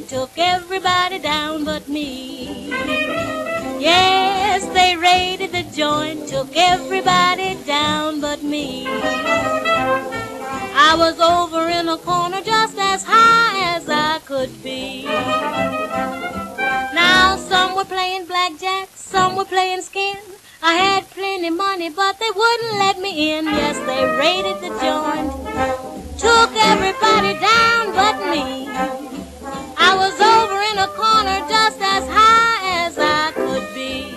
took everybody down but me. Yes, they raided the joint, took everybody down but me. I was over in a corner just as high as I could be. Now some were playing blackjack, some were playing skin. I had plenty money, but they wouldn't let me in. Yes, they raided the joint, took everybody down but me. I was over in a corner just as high as I could be.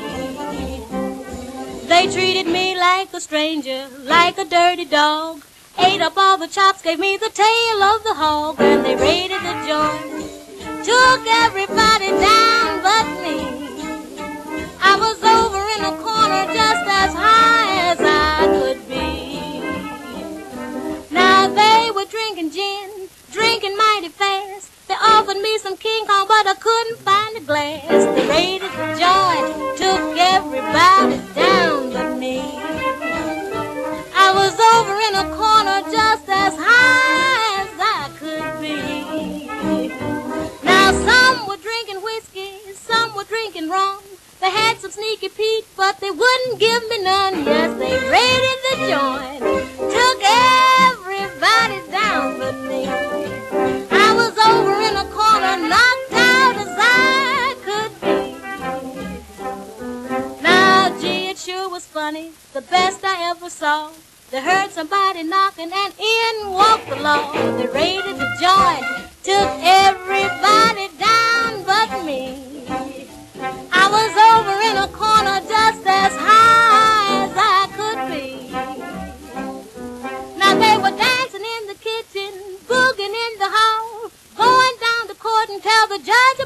They treated me like a stranger, like a dirty dog. Ate up all the chops, gave me the tail of the hog. And they raided the joint, took everybody down but me. I was over in a corner just as high as I could be. Now they were drinking gin, drinking mighty fast. They offered me some King Kong, but I couldn't find a glass. They raided the joint, took everybody down but me. I was over in a corner just as high as I could be. Now some were drinking whiskey, some were drinking rum. They had some sneaky Pete, but they wouldn't give me none. Yes, they raided the joint, took everybody down but me. I was over in a corner, knocked out as I could be. Now, gee, it sure was funny, the best I ever saw. They heard somebody knocking and in walked the law. They raided the joint, took everybody down but me. I was over in a corner just as high as I could be. Now they were dancing in the kitchen, booging in the hall, going down to court and tell the judge